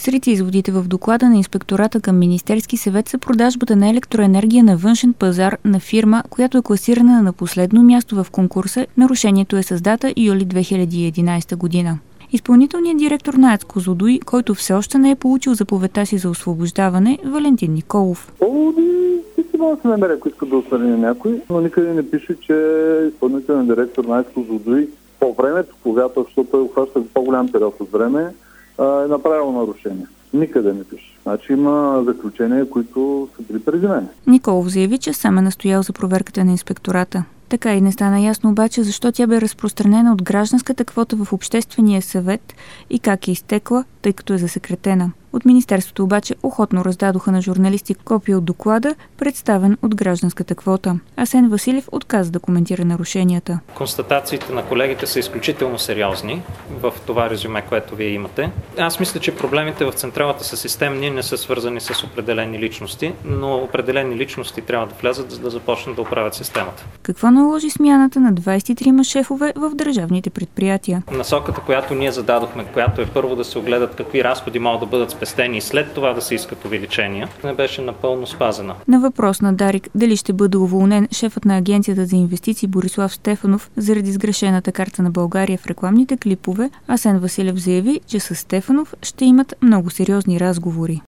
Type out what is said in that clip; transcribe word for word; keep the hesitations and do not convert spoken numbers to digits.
Сред изводите в доклада на инспектората към Министерски съвет са продажбата на електроенергия на външен пазар на фирма, която е класирана на последно място в конкурса. Нарушението е с дата юли две хиляди и единадесета година. Изпълнителният директор на АЕЦ Козлодуй, който все още не е получил заповедта си за освобождаване, Валентин Николов. Поводи си може да се намеря, ако иска да отстрани някой, но никъде не пише, че изпълнителният директор на АЕЦ Козлодуй по времето, когато, защото той обхваща по-голям период от време, е направил нарушение. Никъде не пише. Значи има заключения, които са били преди мен. Николов заяви, че сам е настоял за проверката на инспектората. Така и не стана ясно обаче защо тя бе разпространена от гражданската квота в Обществения съвет и как е изтекла, тъй като е засекретена. От Министерството обаче охотно раздадоха на журналисти копия от доклада, представен от гражданската квота. Асен Василев отказа да коментира нарушенията. Констатациите на колегите са изключително сериозни в това резюме, което вие имате. Аз мисля, че проблемите в централата са системни, не са свързани с определени личности, но определени личности трябва да влязат, за да започнат да управят системата. Какво наложи смяната на двадесет и трима шефове в държавните предприятия? Насоката, която ние зададохме, която е първо да се огледат какви разходи могат да бъдат спестени и след това да се искат увеличения, не беше напълно спазена. На въпрос на Дарик дали ще бъде уволнен шефът на Агенцията за инвестиции Борислав Стефанов заради сгрешената карта на България в рекламните клипове, Асен Василев заяви, че с Стефанов ще имат много сериозни разговори.